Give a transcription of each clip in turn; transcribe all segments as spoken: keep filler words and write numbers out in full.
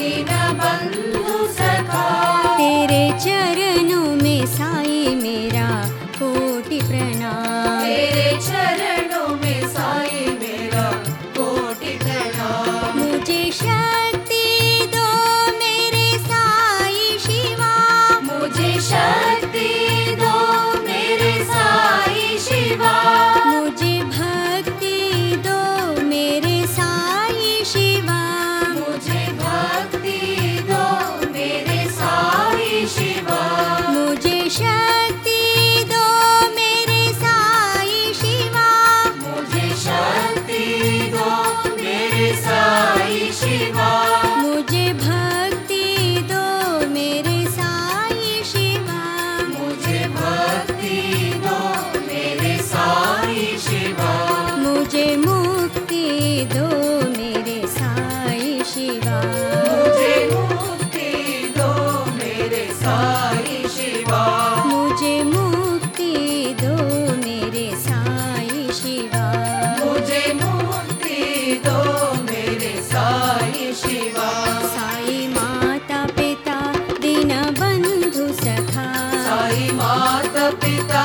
दीनबंधु सखा। तेरे चरणों में साईं मेरा कोटि प्रणाम। तेरे चरणों में साईं मेरा कोटि प्रणाम। मुझे शक्ति दो मेरे साईं शिवा। मुझे शक्ति दो मेरे साईं शिवा। मुझे भक्ति दो मेरे साईं शिवा। मुझे भक्ति दो मेरे साईं शिवा। मुझे शक्ति दो मेरे साईं शिवा। मुझे शक्ति दो मेरे साईं शिवा। मुझे भक्ति दो मेरे साईं शिवा। मुझे भक्ति दो मेरे साईं शिवा। मुझे मुक्ति दो मेरे साईं शिवा। मुझे मुक्ति दो मेरे साईं शिवा। मुझे मुक्ति दो मेरे साईं शिवा। मुझे मुक्ति दो मेरे साईं शिवा। साईं माता पिता दीनबंधु सखा। साईं माता पिता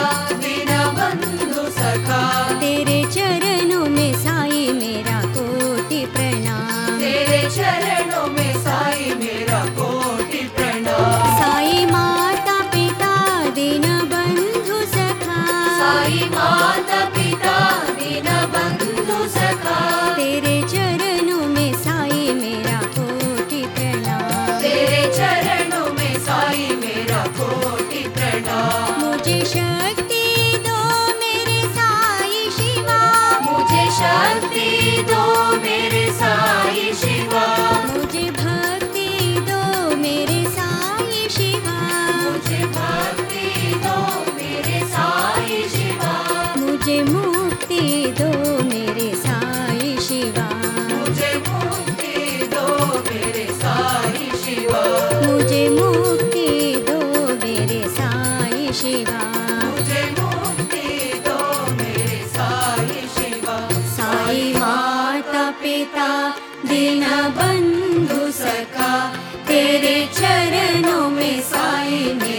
दीनबंधु सखा। तेरे चरणों में साईं मेरा कोटि प्रणाम। तेरे चरणों में साईं मेरा कोटि प्रणाम। साईं माता पिता दीनबंधु सखा। साईं माता पिता दीनबंधु सखा। तेरे चरणों में साईं मेरा कोटि प्रणाम। तेरे चरणों में साईं मेरा कोटि प्रणाम। मुझे शक्ति दो मेरे साईं शिवा। मुझे शक्ति दो मेरे साईं शिवा। मुझे भक्ति दो मेरे साईं शिवा। मुझे भक्ति दो मेरे साईं शिवा। मुझे मुक्ति दो मेरे साईं शिवा। मुझे मुक्ति दो मेरे साईं शिवा। मुझे मुक्ति दो मेरे साईं शिवा। मुझे मुक्ति दो मेरे साईं शिवा। साईं माता पिता दीनबंधु सखा। तेरे चरणों में साईं मेरा